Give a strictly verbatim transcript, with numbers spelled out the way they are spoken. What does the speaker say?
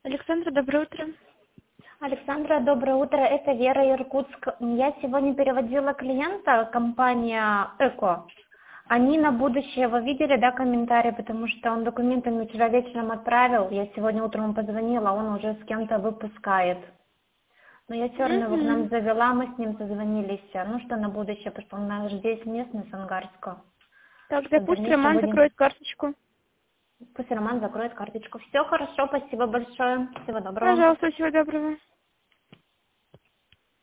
Александра, доброе утро. Александра, доброе утро. Это Вера, Иркутск. Я сегодня переводила клиента, компания Эко. Они на будущее, вы видели, да, комментарий, потому что он документы мне вчера вечером отправил. Я сегодня утром ему позвонила, он уже с кем-то выпускает. Но я все равно его к нам Угу. завела, мы с ним созвонились. Ну что на будущее, потому что он наш здесь местный, с Ангарска. Тогда Что в пусть дальнейшем Роман будем... закроет карточку. Пусть Роман закроет карточку. Все хорошо, спасибо большое. Всего доброго. Пожалуйста, всего доброго.